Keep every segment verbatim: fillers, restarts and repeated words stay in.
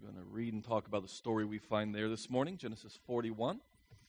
We're going to read and talk about the story we find there this morning, Genesis forty-one.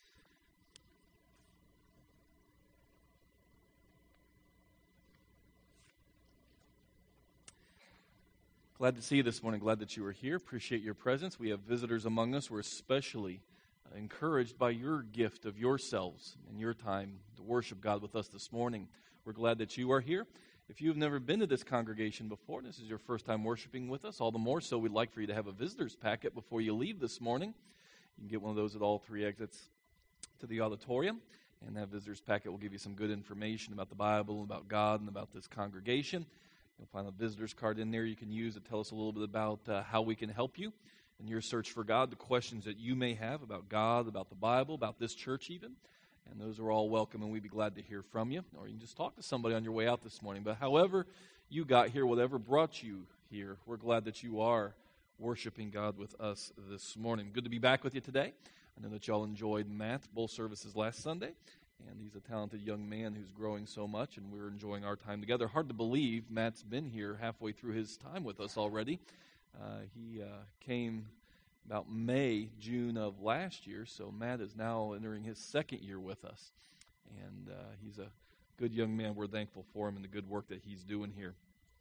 Glad to see you this morning. Glad that you are here. Appreciate your presence. We have visitors among us. We're especially uh, encouraged by your gift of yourselves and your time to worship God with us this morning. We're glad that you are here. If you've never been to this congregation before, this is your first time worshiping with us, all the more so we'd like for you to have a visitor's packet before you leave this morning. You can get one of those at all three exits to the auditorium, and that visitor's packet will give you some good information about the Bible, about God, and about this congregation. You'll find a visitor's card in there you can use to tell us a little bit about uh, how we can help you in your search for God, the questions that you may have about God, about the Bible, about this church even. And those are all welcome, and we'd be glad to hear from you. Or you can just talk to somebody on your way out this morning. But however you got here, whatever brought you here, we're glad that you are worshiping God with us this morning. Good to be back with you today. I know that y'all enjoyed Matt's both services last Sunday. And he's a talented young man who's growing so much, and we're enjoying our time together. Hard to believe Matt's been here halfway through his time with us already. Uh, he uh, came about May, June of last year, so Matt is now entering his second year with us. And uh, he's a good young man. We're thankful for him and the good work that he's doing here.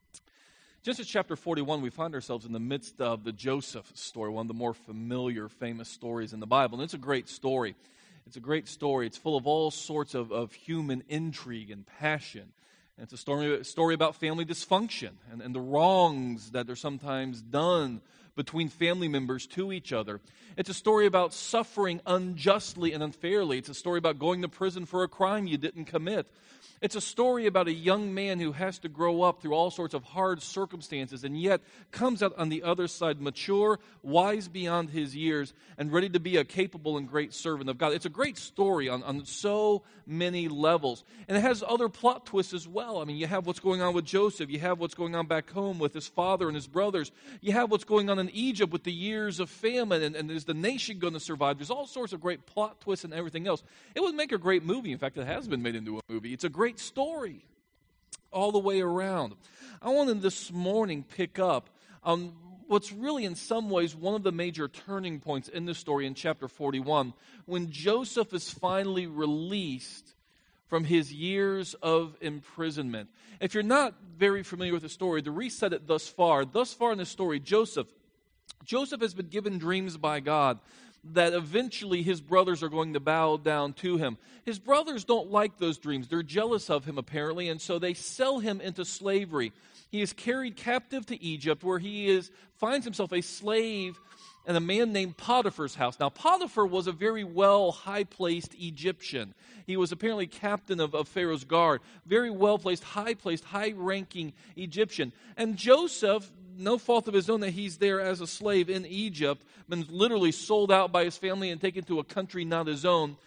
Genesis chapter forty-one, we find ourselves in the midst of the Joseph story, one of the more familiar, famous stories in the Bible. And it's a great story. It's a great story. It's full of all sorts of, of human intrigue and passion. And it's a story, story about family dysfunction and, and the wrongs that are sometimes done between family members to each other. It's a story about suffering unjustly and unfairly. It's a story about going to prison for a crime you didn't commit. It's a story about a young man who has to grow up through all sorts of hard circumstances and yet comes out on the other side mature, wise beyond his years, and ready to be a capable and great servant of God. It's a great story on, on so many levels. And it has other plot twists as well. I mean, you have what's going on with Joseph. You have what's going on back home with his father and his brothers. You have what's going on in Egypt with the years of famine, and, and is the nation going to survive? There's all sorts of great plot twists and everything else. It would make a great movie. In fact, it has been made into a movie. It's a great story all the way around. I want to this morning pick up on what's really in some ways one of the major turning points in this story in chapter forty-one, when Joseph is finally released from his years of imprisonment. If you're not very familiar with the story, to reset it thus far, thus far in the story, Joseph, Joseph has been given dreams by God that eventually his brothers are going to bow down to him. His brothers don't like those dreams. They're jealous of him, apparently, and so they sell him into slavery. He is carried captive to Egypt, where he is finds himself a slave in a man named Potiphar's house. Now, Potiphar was a very well high-placed Egyptian. He was apparently captain of, of Pharaoh's guard, very well-placed, high-placed, high-ranking Egyptian. And Joseph, no fault of his own that he's there as a slave in Egypt, been literally sold out by his family and taken to a country not his own.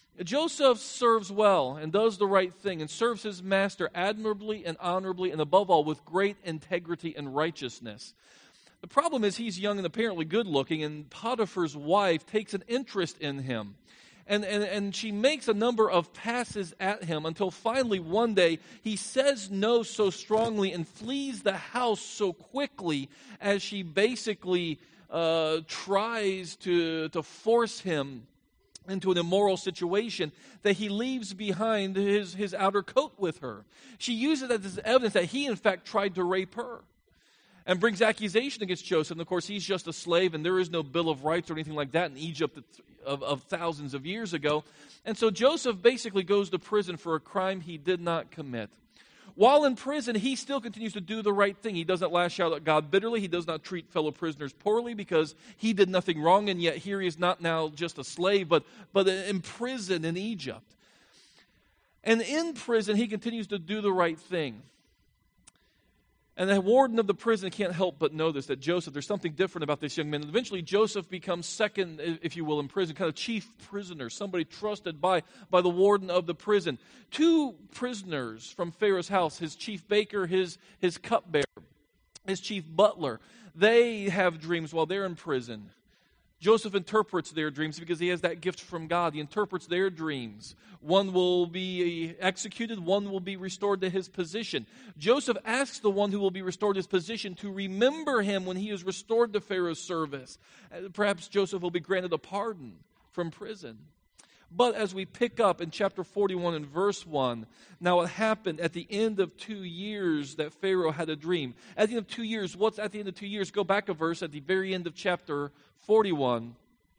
Joseph serves well and does the right thing and serves his master admirably and honorably and above all with great integrity and righteousness. The problem is he's young and apparently good looking, and Potiphar's wife takes an interest in him. And, and, and she makes a number of passes at him until finally one day he says no so strongly and flees the house so quickly as she basically uh, tries to, to force him into an immoral situation that he leaves behind his, his outer coat with her. She uses it as evidence that he in fact tried to rape her, and brings accusation against Joseph. And of course, he's just a slave, and there is no Bill of Rights or anything like that in Egypt of, of thousands of years ago. And so Joseph basically goes to prison for a crime he did not commit. While in prison, he still continues to do the right thing. He doesn't lash out at God bitterly. He does not treat fellow prisoners poorly because he did nothing wrong, and yet here he is not now just a slave, but, but in prison in Egypt. And in prison, he continues to do the right thing. And the warden of the prison can't help but notice that Joseph, there's something different about this young man. And eventually Joseph becomes second, if you will, in prison, kind of chief prisoner, somebody trusted by, by the warden of the prison. Two prisoners from Pharaoh's house, his chief baker, his, his cupbearer, his chief butler, they have dreams while they're in prison. Joseph interprets their dreams because he has that gift from God. He interprets their dreams. One will be executed, one will be restored to his position. Joseph asks the one who will be restored to his position to remember him when he is restored to Pharaoh's service. Perhaps Joseph will be granted a pardon from prison. But as we pick up in chapter forty-one and verse one, now it happened at the end of two years that Pharaoh had a dream. At the end of two years, what's at the end of two years? Go back a verse at the very end of chapter forty-one.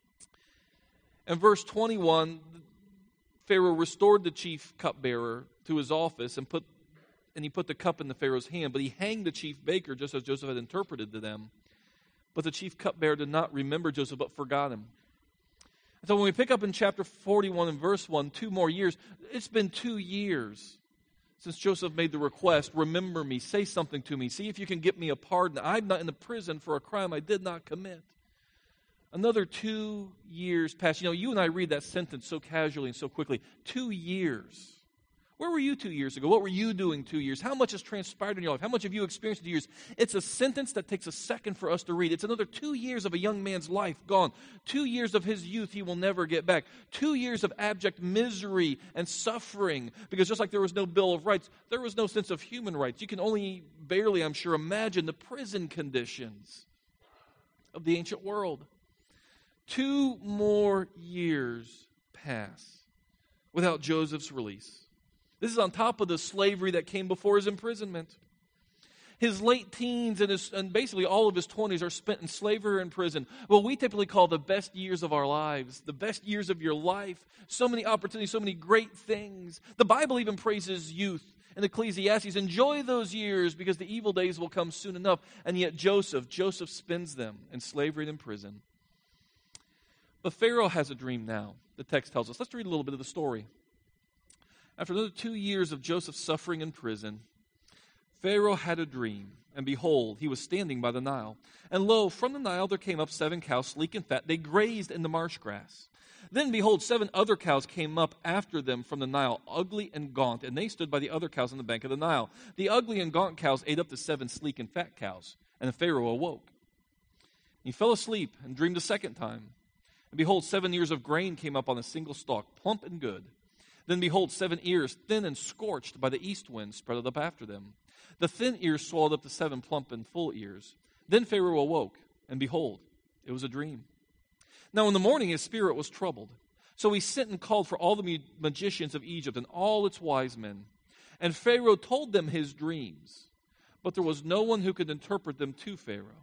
And verse twenty-one, Pharaoh restored the chief cupbearer to his office and put and he put the cup in the Pharaoh's hand, but he hanged the chief baker just as Joseph had interpreted to them. But the chief cupbearer did not remember Joseph, but forgot him. So when we pick up in chapter forty-one and verse one, two more years, it's been two years since Joseph made the request, remember me, say something to me, see if you can get me a pardon. I'm not in the prison for a crime I did not commit. Another two years passed. You know, you and I read that sentence so casually and so quickly. Two years. Where were you two years ago? What were you doing two years? How much has transpired in your life? How much have you experienced in two years? It's a sentence that takes a second for us to read. It's another two years of a young man's life gone. Two years of his youth he will never get back. Two years of abject misery and suffering. Because just like there was no Bill of Rights, there was no sense of human rights. You can only barely, I'm sure, imagine the prison conditions of the ancient world. Two more years pass without Joseph's release. This is on top of the slavery that came before his imprisonment. His late teens and, his, and basically all of his twenties are spent in slavery or in prison. What we typically call the best years of our lives, the best years of your life. So many opportunities, so many great things. The Bible even praises youth. In Ecclesiastes, enjoy those years because the evil days will come soon enough. And yet Joseph, Joseph spends them in slavery and in prison. But Pharaoh has a dream now, the text tells us. Let's read a little bit of the story. After another two years of Joseph's suffering in prison, Pharaoh had a dream, and behold, he was standing by the Nile. And lo, from the Nile there came up seven cows, sleek and fat. They grazed in the marsh grass. Then, behold, seven other cows came up after them from the Nile, ugly and gaunt, and they stood by the other cows on the bank of the Nile. The ugly and gaunt cows ate up the seven sleek and fat cows, and Pharaoh awoke. He fell asleep and dreamed a second time. And behold, seven ears of grain came up on a single stalk, plump and good. Then behold, seven ears, thin and scorched by the east wind, spread up after them. The thin ears swallowed up the seven plump and full ears. Then Pharaoh awoke, and behold, it was a dream. Now in the morning his spirit was troubled. So he sent and called for all the magicians of Egypt and all its wise men. And Pharaoh told them his dreams, but there was no one who could interpret them to Pharaoh.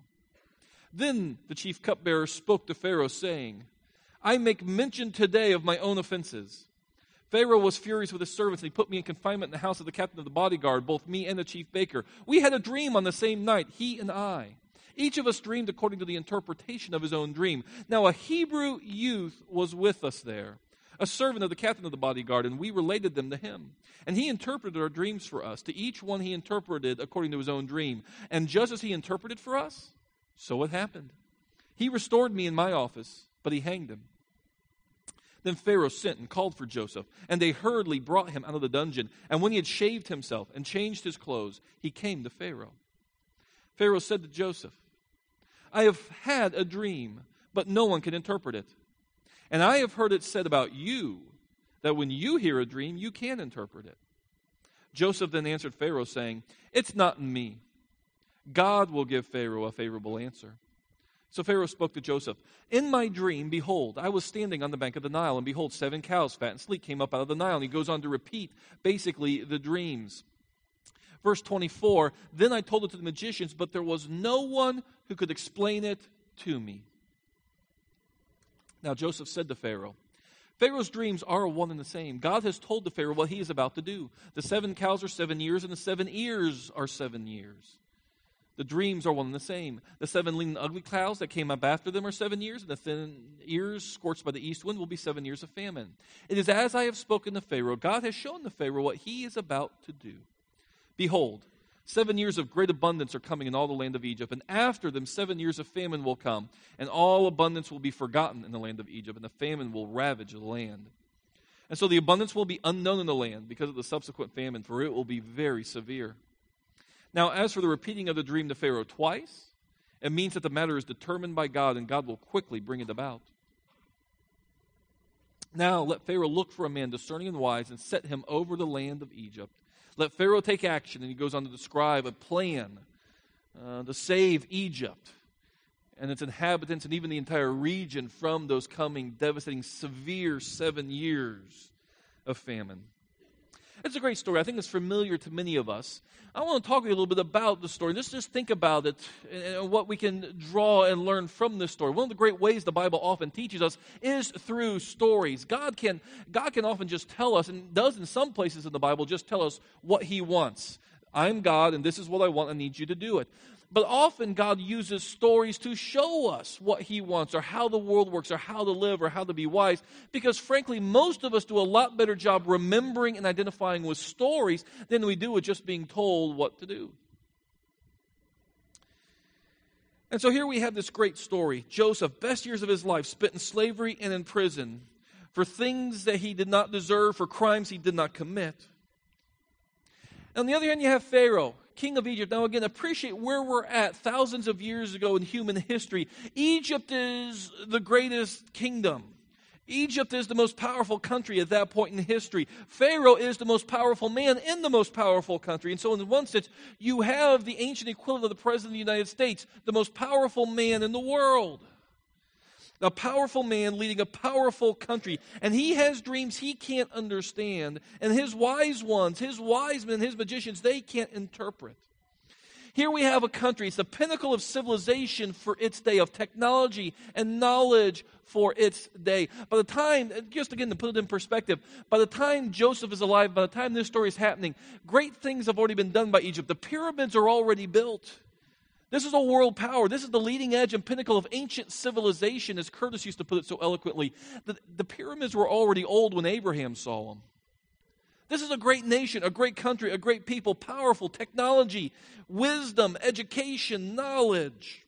Then the chief cupbearer spoke to Pharaoh, saying, I make mention today of my own offenses. Pharaoh was furious with his servants, and he put me in confinement in the house of the captain of the bodyguard, both me and the chief baker. We had a dream on the same night, he and I. Each of us dreamed according to the interpretation of his own dream. Now a Hebrew youth was with us there, a servant of the captain of the bodyguard, and we related them to him. And he interpreted our dreams for us. To each one he interpreted according to his own dream. And just as he interpreted for us, so it happened. He restored me in my office, but he hanged him. Then Pharaoh sent and called for Joseph, and they hurriedly brought him out of the dungeon. And when he had shaved himself and changed his clothes, he came to Pharaoh. Pharaoh said to Joseph, I have had a dream, but no one can interpret it. And I have heard it said about you, that when you hear a dream, you can interpret it. Joseph then answered Pharaoh, saying, It's not in me. God will give Pharaoh a favorable answer. So Pharaoh spoke to Joseph, In my dream, behold, I was standing on the bank of the Nile, and behold, seven cows, fat and sleek, came up out of the Nile. And he goes on to repeat, basically, the dreams. Verse twenty-four, Then I told it to the magicians, but there was no one who could explain it to me. Now Joseph said to Pharaoh, Pharaoh's dreams are one and the same. God has told the Pharaoh what he is about to do. The seven cows are seven years, and the seven ears are seven years. The dreams are one and the same. The seven lean and ugly cows that came up after them are seven years, and the thin ears scorched by the east wind will be seven years of famine. It is as I have spoken to Pharaoh. God has shown the Pharaoh what he is about to do. Behold, seven years of great abundance are coming in all the land of Egypt, and after them seven years of famine will come, and all abundance will be forgotten in the land of Egypt, and the famine will ravage the land. And so the abundance will be unknown in the land because of the subsequent famine, for it will be very severe. Now, as for the repeating of the dream to Pharaoh twice, It means that the matter is determined by God, and God will quickly bring it about. Now let Pharaoh look for a man discerning and wise, and set him over the land of Egypt. Let Pharaoh take action, and he goes on to describe a plan uh, to save Egypt and its inhabitants and even the entire region from those coming devastating, severe seven years of famine. It's a great story. I think it's familiar to many of us. I want to talk to you a little bit about the story. Let's just think about it and what we can draw and learn from this story. One of the great ways the Bible often teaches us is through stories. God can, God can often just tell us, and does in some places in the Bible, just tell us what He wants. I'm God, and this is what I want. I need you to do it. But often God uses stories to show us what He wants, or how the world works, or how to live, or how to be wise. Because frankly, most of us do a lot better job remembering and identifying with stories than we do with just being told what to do. And so here we have this great story. Joseph, best years of his life, spent in slavery and in prison for things that he did not deserve, for crimes he did not commit. On the other hand, you have Pharaoh, king of Egypt. Now again, appreciate where we're at thousands of years ago in human history. Egypt is the greatest kingdom. Egypt is the most powerful country at that point in history. Pharaoh is the most powerful man in the most powerful country. And so in one sense, you have the ancient equivalent of the President of the United States, the most powerful man in the world. A powerful man leading a powerful country. And he has dreams he can't understand. And his wise ones, his wise men, his magicians, they can't interpret. Here we have a country. It's the pinnacle of civilization for its day, of technology and knowledge for its day. By the time, just again to put it in perspective, by the time Joseph is alive, by the time this story is happening, great things have already been done by Egypt. The pyramids are already built. This is a world power. This is the leading edge and pinnacle of ancient civilization, as Curtis used to put it so eloquently. The, the pyramids were already old when Abraham saw them. This is a great nation, a great country, a great people, powerful technology, wisdom, education, knowledge.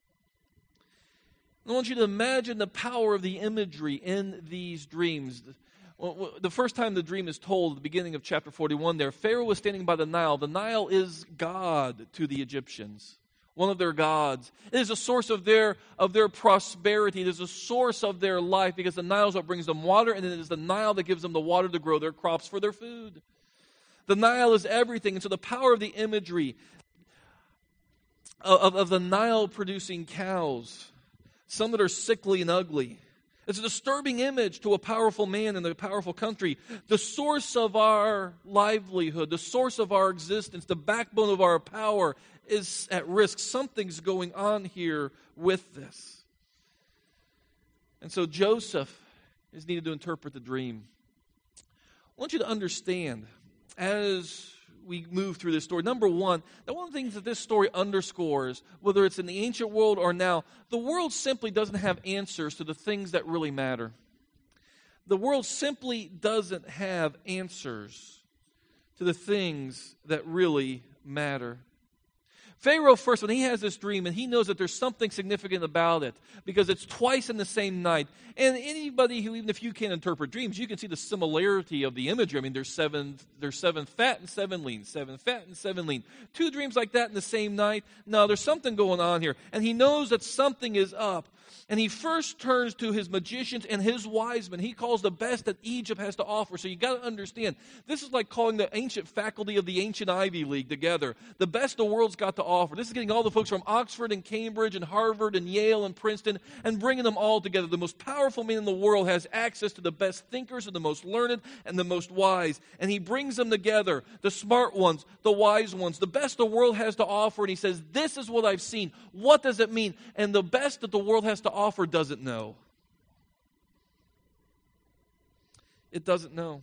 I want you to imagine the power of the imagery in these dreams. The first time the dream is told, at the beginning of chapter forty-one there, Pharaoh was standing by the Nile. The Nile is God to the Egyptians. One of their gods. It is a source of their of their prosperity. It is a source of their life, because the Nile is what brings them water, and it is the Nile that gives them the water to grow their crops for their food. The Nile is everything. And so the power of the imagery of, of the Nile producing cows, some that are sickly and ugly. It's a disturbing image to a powerful man in a powerful country. The source of our livelihood, the source of our existence, the backbone of our power is at risk. Something's going on here with this. And so Joseph is needed to interpret the dream. I want you to understand, as we move through this story, number one, that one of the things that this story underscores, whether it's in the ancient world or now, the world simply doesn't have answers to the things that really matter. The world simply doesn't have answers to the things that really matter. Pharaoh, first, when he has this dream, and he knows that there's something significant about it, because it's twice in the same night. And anybody who, even if you can't interpret dreams, you can see the similarity of the imagery. I mean, there's seven, there's seven fat and seven lean, seven fat and seven lean. Two dreams like that in the same night? No, there's something going on here. And he knows that something is up. And he first turns to his magicians and his wise men. He calls the best that Egypt has to offer. So you got to understand, this is like calling the ancient faculty of the ancient Ivy League together. The best the world's got to offer. This is getting all the folks from Oxford and Cambridge and Harvard and Yale and Princeton and bringing them all together. The most powerful man in the world has access to the best thinkers and the most learned and the most wise. And he brings them together, the smart ones, the wise ones, the best the world has to offer. And he says, this is what I've seen. What does it mean? And the best that the world has to offer doesn't know. It doesn't know.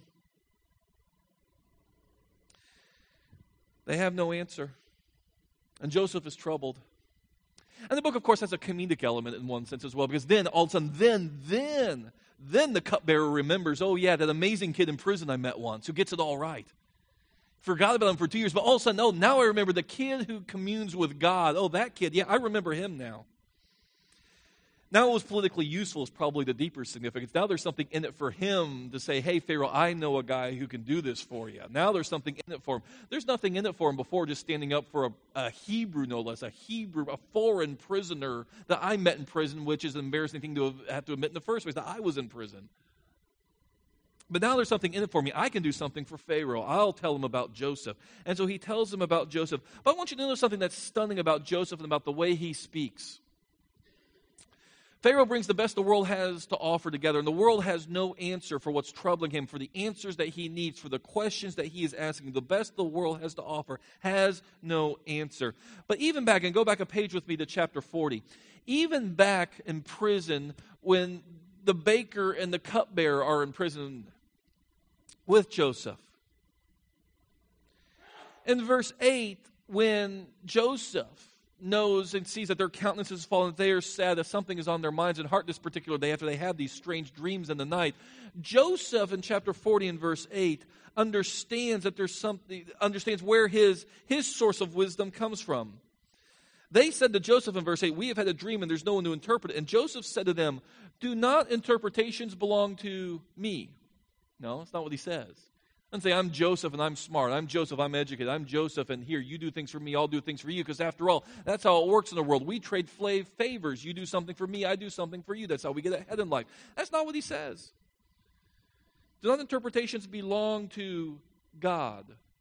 They have no answer. And Joseph is troubled. And the book, of course, has a comedic element in one sense as well, because then, all of a sudden, then, then, then the cupbearer remembers, oh yeah, that amazing kid in prison I met once who gets it all right. Forgot about him for two years, but all of a sudden, oh, now I remember the kid who communes with God. Oh, that kid, yeah, I remember him now. Now, what was politically useful is probably the deeper significance. Now there's something in it for him to say, hey, Pharaoh, I know a guy who can do this for you. Now there's something in it for him. There's nothing in it for him before just standing up for a, a Hebrew, no less, a Hebrew, a foreign prisoner that I met in prison, which is an embarrassing thing to have, have to admit in the first place, that I was in prison. But now there's something in it for me. I can do something for Pharaoh. I'll tell him about Joseph. And so he tells him about Joseph. But I want you to know something that's stunning about Joseph and about the way he speaks. Pharaoh brings the best the world has to offer together, and the world has no answer for what's troubling him, for the answers that he needs, for the questions that he is asking. The best the world has to offer has no answer. But even back, and go back a page with me to chapter forty, even back in prison when the baker and the cupbearer are in prison with Joseph. In verse eight, when Joseph knows and sees that their countenances has fallen, that they are sad, that something is on their minds and heart this particular day after they have these strange dreams in the night. Joseph in chapter forty and verse eight understands that there's something, understands where his, his source of wisdom comes from. They said to Joseph in verse eight, we have had a dream and there's no one to interpret it. And Joseph said to them, do not interpretations belong to me? No, that's not what he says. And say, I'm Joseph and I'm smart. I'm Joseph, I'm educated. I'm Joseph and here, you do things for me, I'll do things for you. Because after all, that's how it works in the world. We trade favors. You do something for me, I do something for you. That's how we get ahead in life. That's not what he says. Do not interpretations belong to God?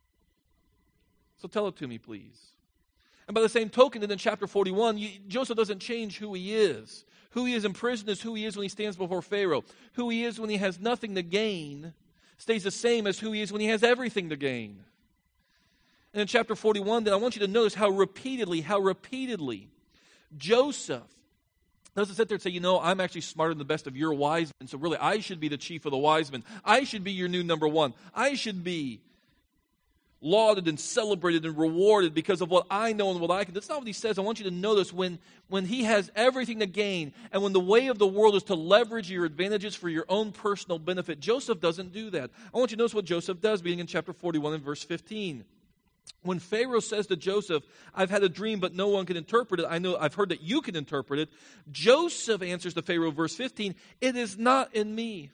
So tell it to me, please. And by the same token, then in chapter forty-one, you, Joseph doesn't change who he is. Who he is in prison is who he is when he stands before Pharaoh. Who he is when he has nothing to gain stays the same as who he is when he has everything to gain. And in chapter forty-one, then I want you to notice how repeatedly, how repeatedly Joseph doesn't sit there and say, you know, I'm actually smarter than the best of your wise men, so really I should be the chief of the wise men. I should be your new number one. I should be lauded and celebrated and rewarded because of what I know and what I can. That's not what he says. I want you to notice when, when he has everything to gain and when the way of the world is to leverage your advantages for your own personal benefit, Joseph doesn't do that. I want you to notice what Joseph does, beginning in chapter forty-one and verse fifteen. When Pharaoh says to Joseph, I've had a dream, but no one can interpret it. I know I've heard that you can interpret it. Joseph answers to Pharaoh, verse fifteen, it is not in me.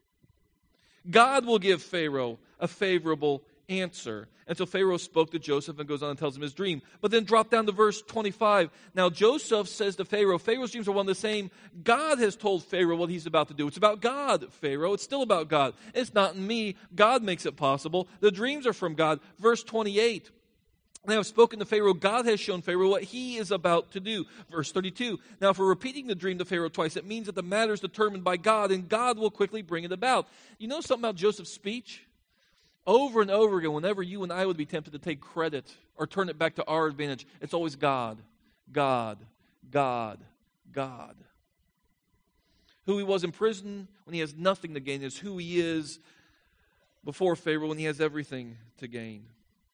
God will give Pharaoh a favorable answer. And so Pharaoh spoke to Joseph and goes on and tells him his dream. But then drop down to verse twenty-five. Now Joseph says to Pharaoh, Pharaoh's dreams are one and the same. God has told Pharaoh what he's about to do. It's about God, Pharaoh. It's still about God. It's not in me. God makes it possible. The dreams are from God. Verse twenty-eight. And I have spoken to Pharaoh. God has shown Pharaoh what he is about to do. Verse thirty-two. Now for repeating the dream to Pharaoh twice, it means that the matter is determined by God, and God will quickly bring it about. You know something about Joseph's speech? Over and over again, whenever you and I would be tempted to take credit or turn it back to our advantage, it's always God, God, God, God. Who he was in prison when he has nothing to gain is who he is before Pharaoh when he has everything to gain.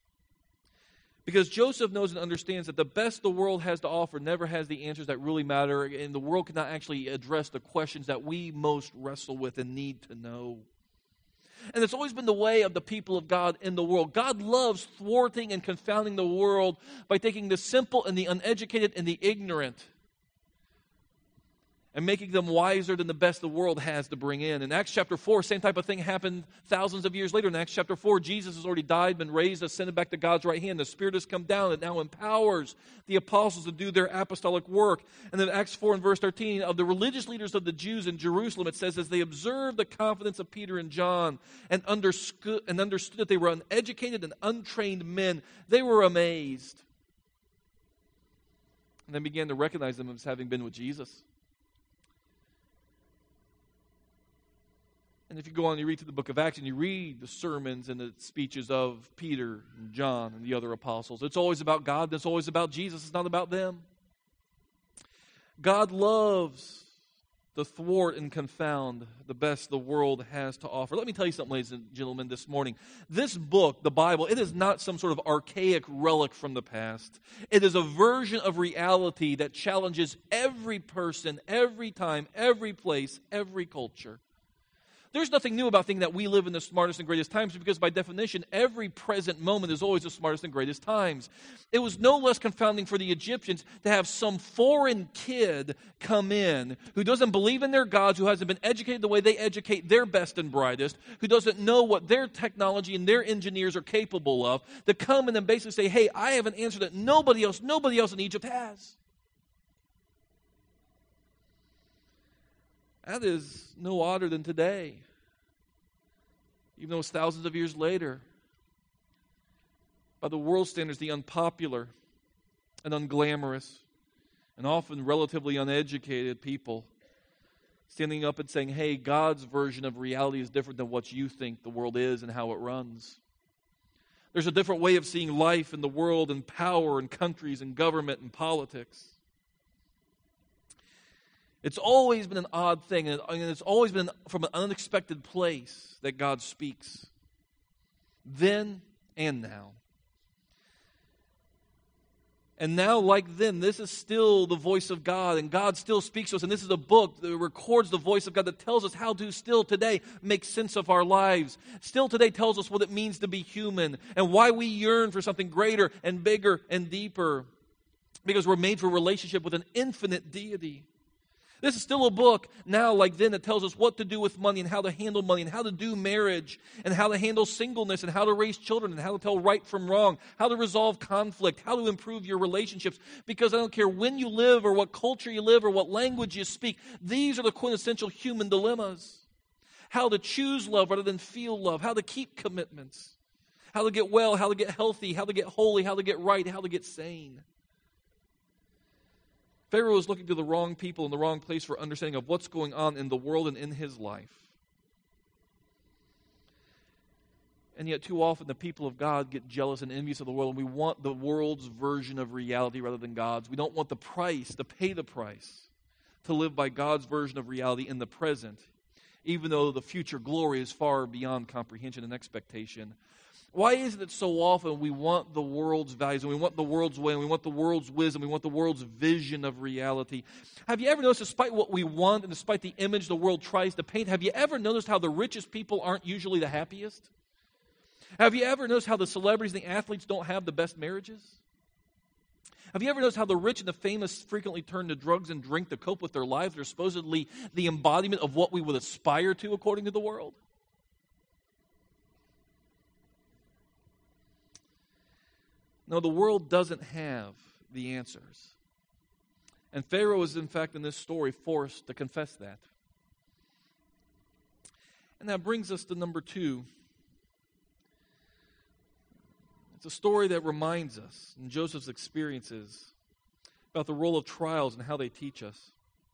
Because Joseph knows and understands that the best the world has to offer never has the answers that really matter, and the world cannot actually address the questions that we most wrestle with and need to know. And it's always been the way of the people of God in the world. God loves thwarting and confounding the world by taking the simple and the uneducated and the ignorant and making them wiser than the best the world has to bring in. In Acts chapter four, same type of thing happened thousands of years later. In Acts chapter four, Jesus has already died, been raised, ascended back to God's right hand. The Spirit has come down and now empowers the apostles to do their apostolic work. And then Acts four and verse thirteen, of the religious leaders of the Jews in Jerusalem, it says, as they observed the confidence of Peter and John and understood, and understood that they were uneducated and untrained men, they were amazed. And then began to recognize them as having been with Jesus. And if you go on and you read through the book of Acts and you read the sermons and the speeches of Peter and John and the other apostles, it's always about God and it's always about Jesus. It's not about them. God loves to thwart and confound the best the world has to offer. Let me tell you something, ladies and gentlemen, this morning. This book, the Bible, it is not some sort of archaic relic from the past. It is a version of reality that challenges every person, every time, every place, every culture. There's nothing new about thinking that we live in the smartest and greatest times, because by definition, every present moment is always the smartest and greatest times. It was no less confounding for the Egyptians to have some foreign kid come in who doesn't believe in their gods, who hasn't been educated the way they educate their best and brightest, who doesn't know what their technology and their engineers are capable of, to come in and basically say, hey, I have an answer that nobody else, nobody else in Egypt has. That is no odder than today, even though it's thousands of years later. By the world standards, the unpopular and unglamorous and often relatively uneducated people standing up and saying, hey, God's version of reality is different than what you think the world is and how it runs. There's a different way of seeing life in the world and power and countries and government and politics. It's always been an odd thing, and it's always been from an unexpected place that God speaks, then and now. And now, like then, this is still the voice of God, and God still speaks to us, and this is a book that records the voice of God that tells us how to still today make sense of our lives. Still today tells us what it means to be human, and why we yearn for something greater and bigger and deeper, because we're made for relationship with an infinite deity. This is still a book now, like then, that tells us what to do with money and how to handle money and how to do marriage and how to handle singleness and how to raise children and how to tell right from wrong, how to resolve conflict, how to improve your relationships. Because I don't care when you live or what culture you live or what language you speak, these are the quintessential human dilemmas. How to choose love rather than feel love, how to keep commitments, how to get well, how to get healthy, how to get holy, how to get right, how to get sane. Pharaoh was looking to the wrong people in the wrong place for understanding of what's going on in the world and in his life. And yet too often the people of God get jealous and envious of the world, and we want the world's version of reality rather than God's. We don't want the price, to pay the price, to live by God's version of reality in the present, even though the future glory is far beyond comprehension and expectation. Why is it that so often we want the world's values, and we want the world's way, and we want the world's wisdom, we want the world's vision of reality? Have you ever noticed, despite what we want and despite the image the world tries to paint, have you ever noticed how the richest people aren't usually the happiest? Have you ever noticed how the celebrities and the athletes don't have the best marriages? Have you ever noticed how the rich and the famous frequently turn to drugs and drink to cope with their lives? They're supposedly the embodiment of what we would aspire to according to the world. No, the world doesn't have the answers. And Pharaoh is, in fact, in this story, forced to confess that. And that brings us to number two. It's a story that reminds us, in Joseph's experiences, about the role of trials and how they teach us.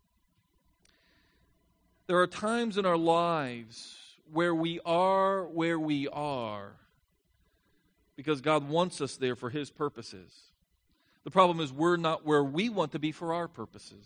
There are times in our lives where we are where we are because God wants us there for His purposes. The problem is we're not where we want to be for our purposes.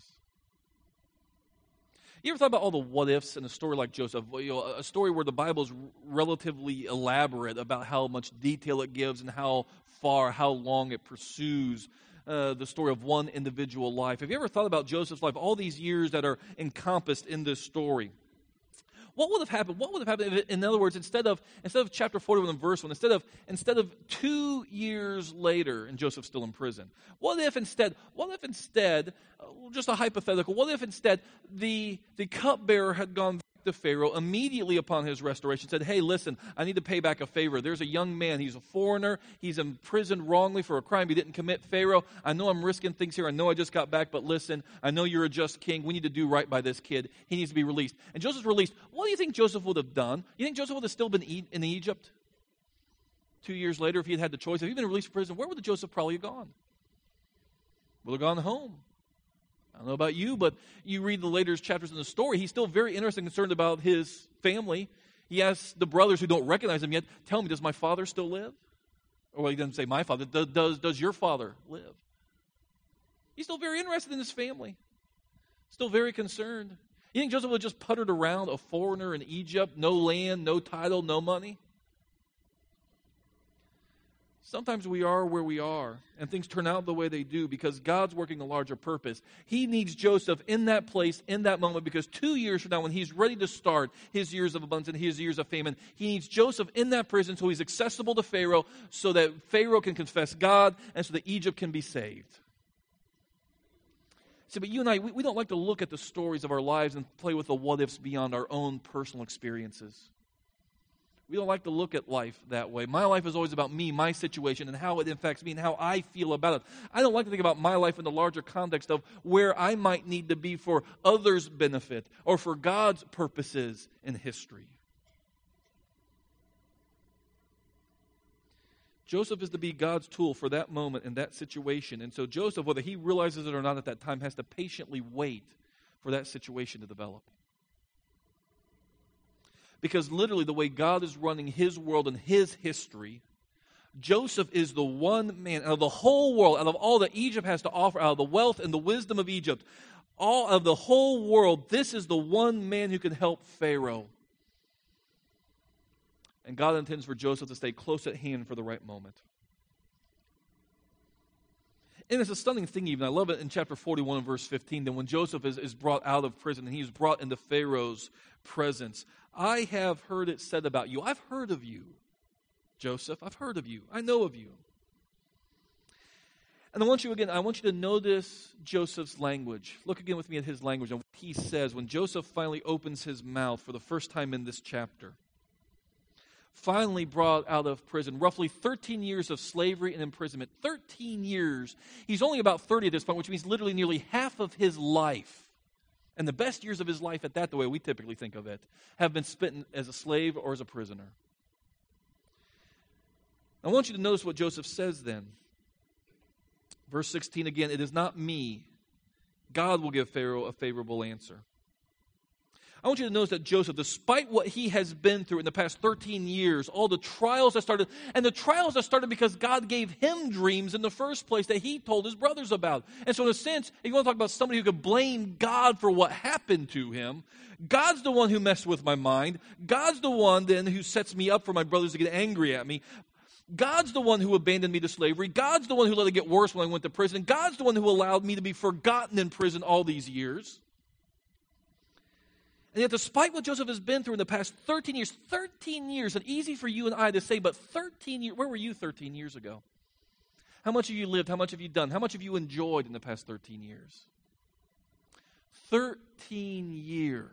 You ever thought about all the what-ifs in a story like Joseph? You know, a story where the Bible is relatively elaborate about how much detail it gives and how far, how long it pursues uh, the story of one individual life. Have you ever thought about Joseph's life, all these years that are encompassed in this story? What would have happened? What would have happened if, in other words, instead of instead of chapter forty-one and verse one, instead of instead of two years later, and Joseph's still in prison? What if instead? What if instead? Uh, just a hypothetical. What if instead the the cupbearer had gone back to Pharaoh immediately upon his restoration, said, "Hey, listen, I need to pay back a favor. There's a young man. He's a foreigner. He's imprisoned wrongly for a crime he didn't commit. Pharaoh, I know I'm risking things here. I know I just got back, but listen, I know you're a just king. We need to do right by this kid. He needs to be released." And Joseph's released. What do you think Joseph would have done? You think Joseph would have still been in Egypt two years later if he had had the choice? If he'd been released from prison, where would Joseph probably have gone? Would have gone home. I don't know about you, but you read the later chapters in the story, he's still very interested and concerned about his family. He asks the brothers who don't recognize him yet, "Tell me, does my father still live?" Or well, he doesn't say my father. Does, does, does your father live? He's still very interested in his family. Still very concerned. You think Joseph would have just puttered around a foreigner in Egypt, no land, no title, no money? Sometimes we are where we are, and things turn out the way they do because God's working a larger purpose. He needs Joseph in that place, in that moment, because two years from now, when he's ready to start his years of abundance and his years of famine, he needs Joseph in that prison so he's accessible to Pharaoh, so that Pharaoh can confess God, and so that Egypt can be saved. See, but you and I, we, we don't like to look at the stories of our lives and play with the what-ifs beyond our own personal experiences. We don't like to look at life that way. My life is always about me, my situation, and how it affects me and how I feel about it. I don't like to think about my life in the larger context of where I might need to be for others' benefit or for God's purposes in history. Joseph is to be God's tool for that moment and that situation. And so Joseph, whether he realizes it or not at that time, has to patiently wait for that situation to develop. Because literally the way God is running his world and his history, Joseph is the one man out of the whole world, out of all that Egypt has to offer, out of the wealth and the wisdom of Egypt, all of the whole world, this is the one man who can help Pharaoh. And God intends for Joseph to stay close at hand for the right moment. And it's a stunning thing even. I love it in chapter forty-one and verse fifteen, that when Joseph is, is brought out of prison and he's brought into Pharaoh's presence, I have heard it said about you. I've heard of you, Joseph. I've heard of you. I know of you. And I want you again, I want you to notice Joseph's language. Look again with me at his language and what he says when Joseph finally opens his mouth for the first time in this chapter. Finally brought out of prison, roughly thirteen years of slavery and imprisonment. thirteen years. He's only about thirty at this point, which means literally nearly half of his life, and the best years of his life at that, the way we typically think of it, have been spent as a slave or as a prisoner. I want you to notice what Joseph says then. Verse sixteen again, it is not me. God will give Pharaoh a favorable answer. I want you to notice that Joseph, despite what he has been through in the past thirteen years, all the trials that started, and the trials that started because God gave him dreams in the first place that he told his brothers about. And so in a sense, if you want to talk about somebody who could blame God for what happened to him, God's the one who messed with my mind. God's the one then who sets me up for my brothers to get angry at me. God's the one who abandoned me to slavery. God's the one who let it get worse when I went to prison. God's the one who allowed me to be forgotten in prison all these years. And yet, despite what Joseph has been through in the past thirteen years, thirteen years, and easy for you and I to say, but thirteen years, where were you thirteen years ago? How much have you lived? How much have you done? How much have you enjoyed in the past thirteen years? thirteen years.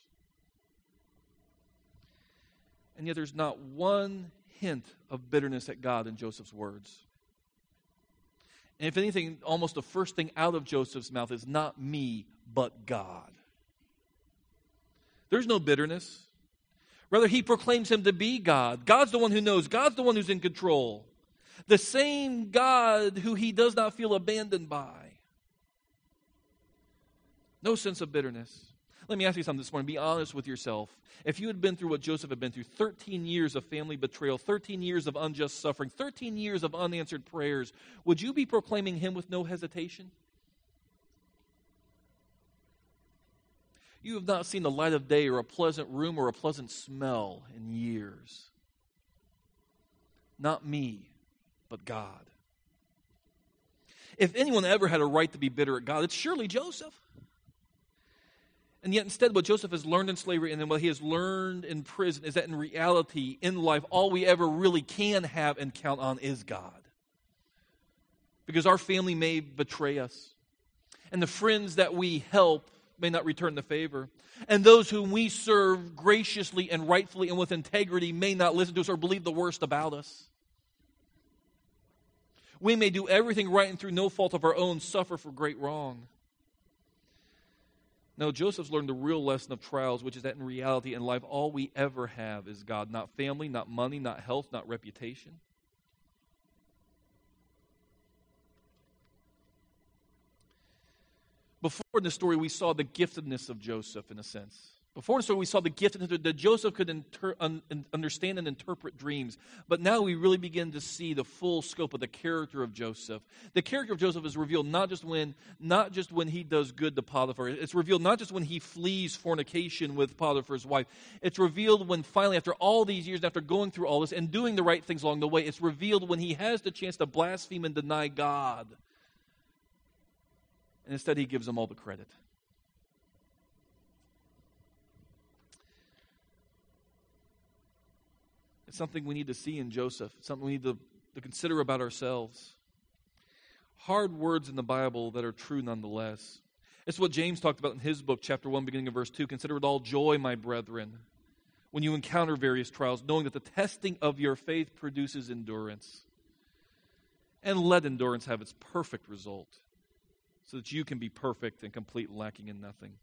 And yet there's not one hint of bitterness at God in Joseph's words. And if anything, almost the first thing out of Joseph's mouth is not me, but God. There's no bitterness. Rather, he proclaims him to be God. God's the one who knows. God's the one who's in control. The same God who he does not feel abandoned by. No sense of bitterness. Let me ask you something this morning. Be honest with yourself. If you had been through what Joseph had been through, thirteen years of family betrayal, thirteen years of unjust suffering, thirteen years of unanswered prayers, would you be proclaiming him with no hesitation? You have not seen the light of day or a pleasant room or a pleasant smell in years. Not me, but God. If anyone ever had a right to be bitter at God, it's surely Joseph. And yet instead what Joseph has learned in slavery and then what he has learned in prison is that in reality, in life, all we ever really can have and count on is God. Because our family may betray us. And the friends that we help may not return the favor. And those whom we serve graciously and rightfully and with integrity may not listen to us or believe the worst about us. We may do everything right and through no fault of our own suffer for great wrong. No, Joseph's learned the real lesson of trials, which is that in reality in life, all we ever have is God. Not family, not money, not health, not reputation. Before in the story, we saw the giftedness of Joseph, in a sense. Before in the story, we saw the gift that Joseph could inter- un- understand and interpret dreams. But now we really begin to see the full scope of the character of Joseph. The character of Joseph is revealed not just when, not just when he does good to Potiphar. It's revealed not just when he flees fornication with Potiphar's wife. It's revealed when finally, after all these years, after going through all this and doing the right things along the way, it's revealed when he has the chance to blaspheme and deny God. And instead, he gives them all the credit. It's something we need to see in Joseph. It's something we need to, to consider about ourselves. Hard words in the Bible that are true nonetheless. It's what James talked about in his book, chapter one, beginning of verse two. Consider it all joy, my brethren, when you encounter various trials, knowing that the testing of your faith produces endurance. And let endurance have its perfect result, so that you can be perfect and complete, lacking in nothing.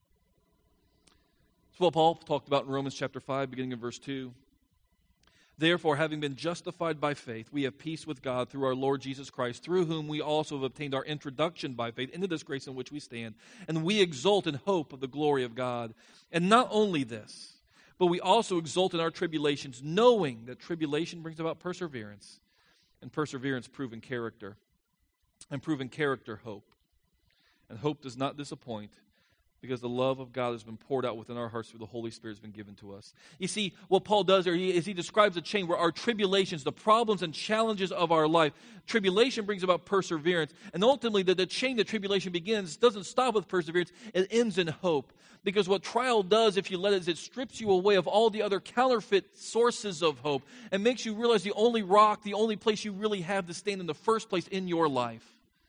It's what Paul talked about in Romans chapter five, beginning of verse two. Therefore, having been justified by faith, we have peace with God through our Lord Jesus Christ, through whom we also have obtained our introduction by faith into this grace in which we stand. And we exult in hope of the glory of God. And not only this, but we also exult in our tribulations, knowing that tribulation brings about perseverance, and perseverance proven character, and proven character hope. And hope does not disappoint, because the love of God has been poured out within our hearts through the Holy Spirit has been given to us. You see, what Paul does there is he describes a chain where our tribulations, the problems and challenges of our life, tribulation brings about perseverance. And ultimately, the, the chain that tribulation begins doesn't stop with perseverance, it ends in hope. Because what trial does, if you let it, is it strips you away of all the other counterfeit sources of hope and makes you realize the only rock, the only place you really have to stand in the first place in your life.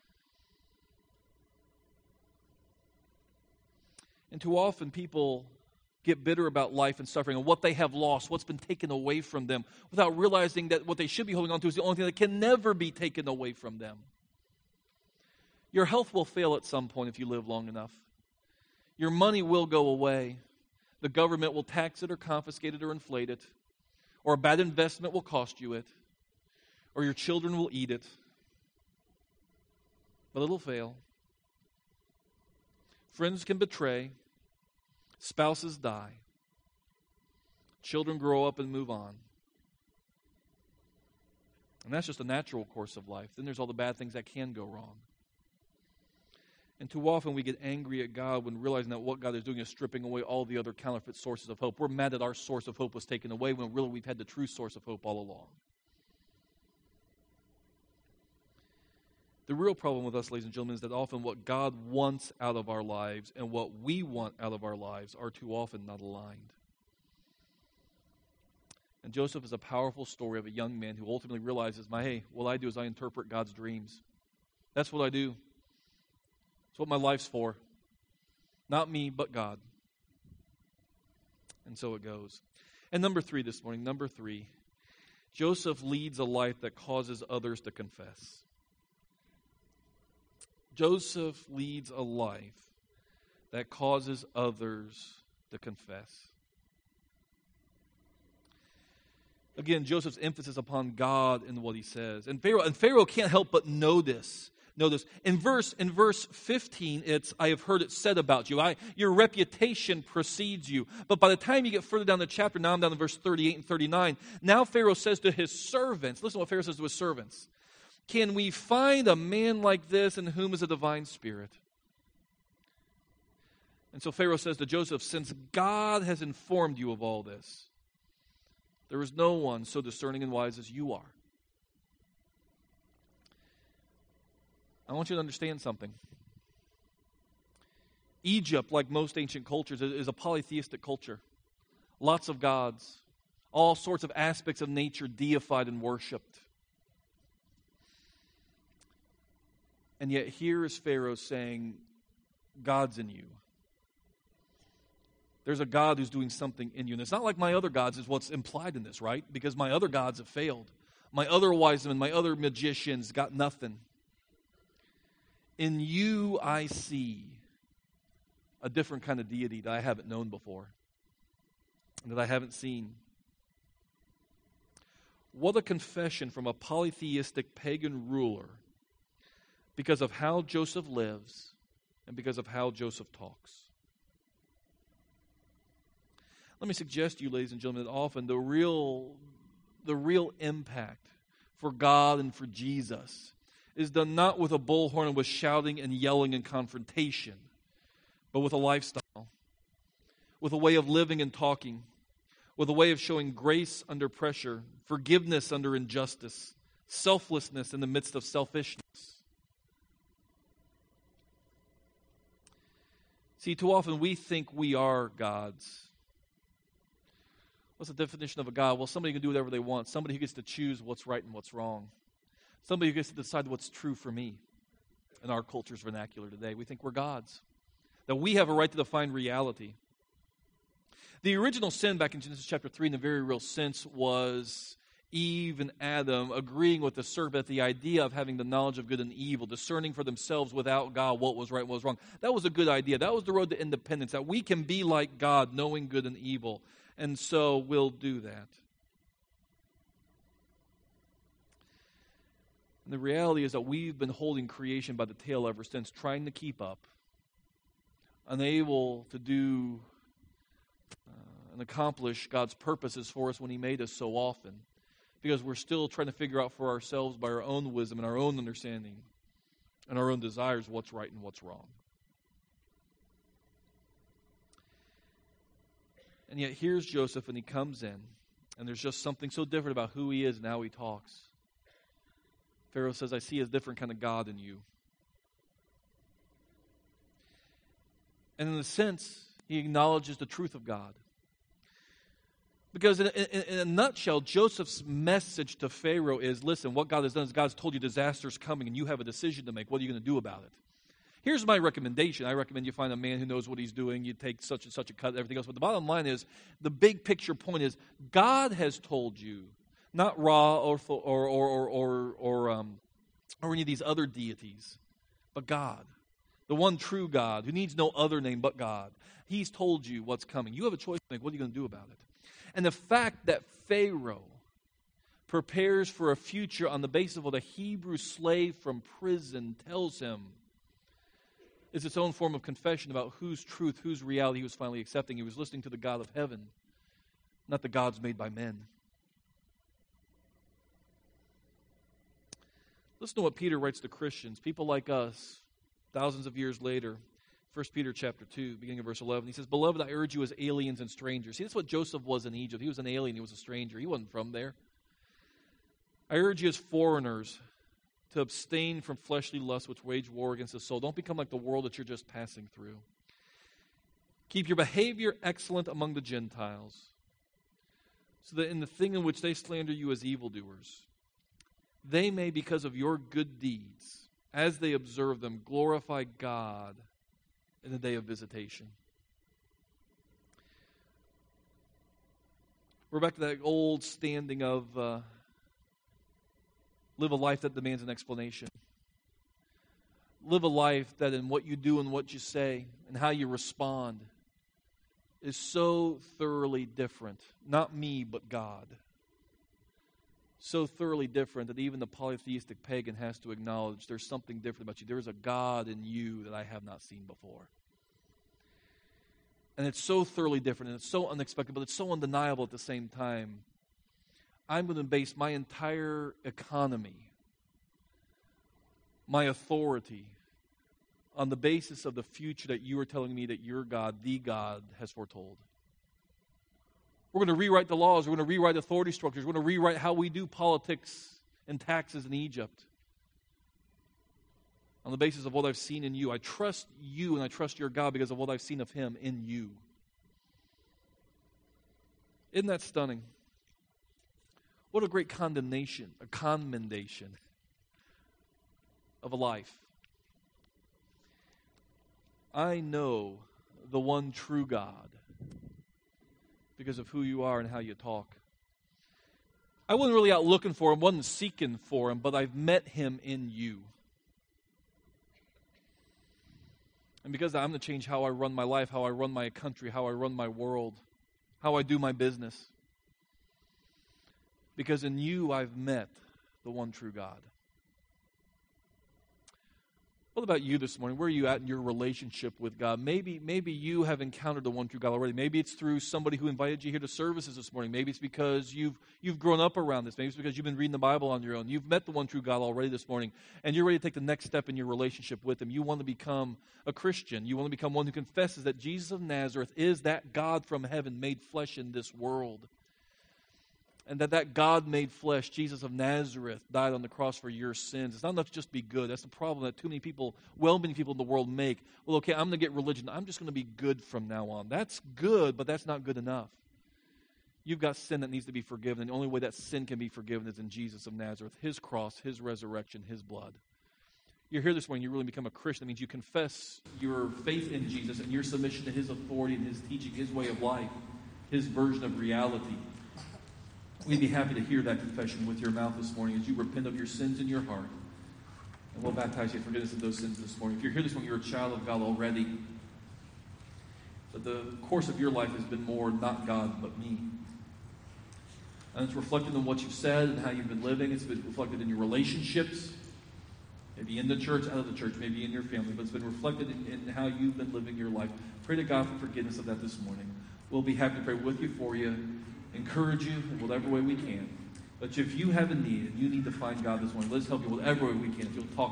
And too often people get bitter about life and suffering and what they have lost, what's been taken away from them, without realizing that what they should be holding on to is the only thing that can never be taken away from them. Your health will fail at some point if you live long enough. Your money will go away. The government will tax it or confiscate it or inflate it. Or a bad investment will cost you it. Or your children will eat it. But it'll fail. Friends can betray. Spouses die. Children grow up and move on. And that's just a natural course of life. Then there's all the bad things that can go wrong. And too often we get angry at God when realizing that what God is doing is stripping away all the other counterfeit sources of hope. We're mad that our source of hope was taken away when really we've had the true source of hope all along. The real problem with us, ladies and gentlemen, is that often what God wants out of our lives and what we want out of our lives are too often not aligned. And Joseph is a powerful story of a young man who ultimately realizes, my hey, what I do is I interpret God's dreams. That's what I do. That's what my life's for. Not me, but God. And so it goes. And number three this morning, number three, Joseph leads a life that causes others to confess. Joseph leads a life that causes others to confess. Again, Joseph's emphasis upon God in what he says. And Pharaoh, and Pharaoh can't help but know this. Know this. In verse, in verse fifteen, it's, I have heard it said about you. I, your reputation precedes you. But by the time you get further down the chapter, now I'm down to verse thirty-eight and thirty-nine, now Pharaoh says to his servants, listen to what Pharaoh says to his servants. Can we find a man like this in whom is a divine spirit? And so Pharaoh says to Joseph, since God has informed you of all this, there is no one so discerning and wise as you are. I want you to understand something. Egypt, like most ancient cultures, is a polytheistic culture. Lots of gods. All sorts of aspects of nature deified and worshipped. And yet here is Pharaoh saying, God's in you. There's a God who's doing something in you. And it's not like my other gods is what's implied in this, right? Because my other gods have failed. My other wise men, my other magicians got nothing. In you I see a different kind of deity that I haven't known before. That I haven't seen. What a confession from a polytheistic pagan ruler because of how Joseph lives and because of how Joseph talks. Let me suggest to you, ladies and gentlemen, that often the real, the real impact for God and for Jesus is done not with a bullhorn and with shouting and yelling and confrontation, but with a lifestyle, with a way of living and talking, with a way of showing grace under pressure, forgiveness under injustice, selflessness in the midst of selfishness. See, too often we think we are gods. What's the definition of a God? Well, somebody who can do whatever they want. Somebody who gets to choose what's right and what's wrong. Somebody who gets to decide what's true for me. In our culture's vernacular today, we think we're gods. That we have a right to define reality. The original sin back in Genesis chapter three, in a very real sense, was Eve and Adam agreeing with the serpent, the idea of having the knowledge of good and evil, discerning for themselves without God what was right and what was wrong. That was a good idea. That was the road to independence, that we can be like God, knowing good and evil. And so we'll do that. And the reality is that we've been holding creation by the tail ever since, trying to keep up, unable to do uh, and accomplish God's purposes for us when He made us so often, because we're still trying to figure out for ourselves by our own wisdom and our own understanding and our own desires what's right and what's wrong. And yet here's Joseph, and he comes in, and there's just something so different about who he is and how he talks. Pharaoh says, I see a different kind of God in you. And in a sense, he acknowledges the truth of God. Because in, in, in a nutshell, Joseph's message to Pharaoh is, listen, what God has done is God's told you disaster's coming and you have a decision to make. What are you going to do about it? Here's my recommendation. I recommend you find a man who knows what he's doing. You take such and such a cut and everything else. But the bottom line is, the big picture point is, God has told you, not Ra or or or or or, or, um, or any of these other deities, but God. The one true God who needs no other name but God. He's told you what's coming. You have a choice to make. What are you going to do about it? And the fact that Pharaoh prepares for a future on the basis of what a Hebrew slave from prison tells him is its own form of confession about whose truth, whose reality he was finally accepting. He was listening to the God of heaven, not the gods made by men. Listen to what Peter writes to Christians, people like us, thousands of years later. First Peter chapter two, beginning of verse eleven. He says, Beloved, I urge you as aliens and strangers. See, that's what Joseph was in Egypt. He was an alien. He was a stranger. He wasn't from there. I urge you as foreigners to abstain from fleshly lusts which wage war against the soul. Don't become like the world that you're just passing through. Keep your behavior excellent among the Gentiles, so that in the thing in which they slander you as evildoers, they may, because of your good deeds, as they observe them, glorify God in the day of visitation. We're back to that old standing of uh, live a life that demands an explanation. Live a life that in what you do and what you say and how you respond is so thoroughly different. Not me, but God. So thoroughly different that even the polytheistic pagan has to acknowledge there's something different about you. There is a God in you that I have not seen before. And it's so thoroughly different, and it's so unexpected, but it's so undeniable at the same time. I'm going to base my entire economy, my authority, on the basis of the future that you are telling me that your God, the God, has foretold. We're going to rewrite the laws. We're going to rewrite authority structures. We're going to rewrite how we do politics and taxes in Egypt on the basis of what I've seen in you. I trust you and I trust your God because of what I've seen of Him in you. Isn't that stunning? What a great condemnation, a commendation of a life. I know the one true God because of who you are and how you talk. I wasn't really out looking for Him, wasn't seeking for Him, but I've met Him in you. And because I'm going to change how I run my life, how I run my country, how I run my world, how I do my business. Because in you I've met the one true God. What about you this morning? Where are you at in your relationship with God? Maybe, maybe you have encountered the one true God already. Maybe it's through somebody who invited you here to services this morning. Maybe it's because you've you've grown up around this. Maybe it's because you've been reading the Bible on your own. You've met the one true God already this morning, and you're ready to take the next step in your relationship with Him. You want to become a Christian. You want to become one who confesses that Jesus of Nazareth is that God from heaven made flesh in this world. And that that God made flesh, Jesus of Nazareth, died on the cross for your sins. It's not enough to just be good. That's the problem that too many people, well-meaning people in the world make. Well, okay, I'm going to get religion. I'm just going to be good from now on. That's good, but that's not good enough. You've got sin that needs to be forgiven, and the only way that sin can be forgiven is in Jesus of Nazareth, His cross, His resurrection, His blood. You're here this morning, you really become a Christian. That means you confess your faith in Jesus and your submission to His authority and His teaching, His way of life, His version of reality. We'd be happy to hear that confession with your mouth this morning as you repent of your sins in your heart. And we'll baptize you in forgiveness of those sins this morning. If you're here this morning, you're a child of God already. But the course of your life has been more not God, but me. And it's reflected in what you've said and how you've been living. It's been reflected in your relationships. Maybe in the church, out of the church, maybe in your family. But it's been reflected in, in how you've been living your life. Pray to God for forgiveness of that this morning. We'll be happy to pray with you, for you, encourage you in whatever way we can. But if you have a need and you need to find God this morning, let's help you whatever way we can. If you'll talk